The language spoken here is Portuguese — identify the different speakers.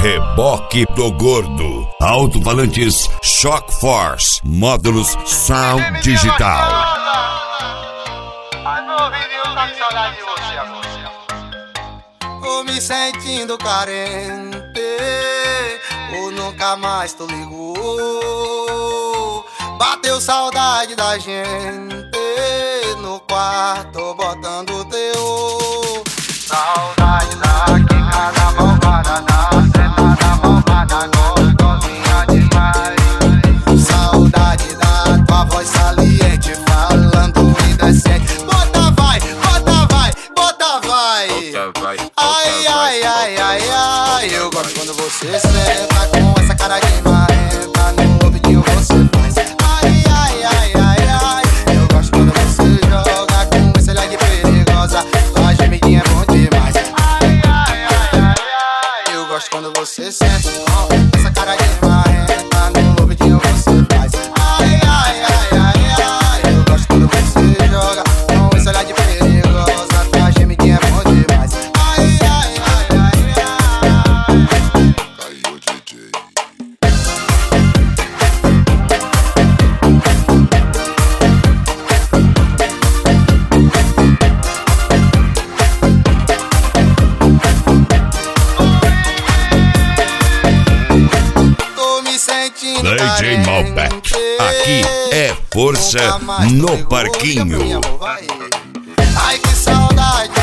Speaker 1: Reboque do Gordo. Alto-falantes Shock Force. Módulos Sound Digital.
Speaker 2: Tô me sentindo carente, ou nunca mais tu ligou. Bateu saudade da gente no quarto botando teu. Saudade da quicada malvada, da sentada malvada, gostosinha demais. Saudade da tua voz saliente, falando indecente. Bota vai, bota vai, bota vai. Ai, ai, ai, ai, ai. Eu gosto quando você senta com essa cara de marrenta. No ouvidinho você faz. Ai, ai, ai, ai, ai. Eu gosto quando você joga com esse olhar de perigosa. Tua gemidinha é bom demais. Ai, ai, ai, ai, ai. Eu gosto quando você senta com essa cara de marrenta. No ouvidinho você faz. Ai, ai, ai, ai, ai. Eu gosto quando você joga com esse olhar de perigosa. Tua gemidinha é bom demais. Ai, ai, ai, ai, ai.
Speaker 3: Aí o DJ.
Speaker 2: Tô me sentindo
Speaker 1: DJ
Speaker 2: carente.
Speaker 1: Malbec. Aqui é força
Speaker 2: Nunca mais tu
Speaker 1: no
Speaker 2: ligou,
Speaker 1: parquinho.
Speaker 2: liga pro meu amor, vai. Ai, que saudade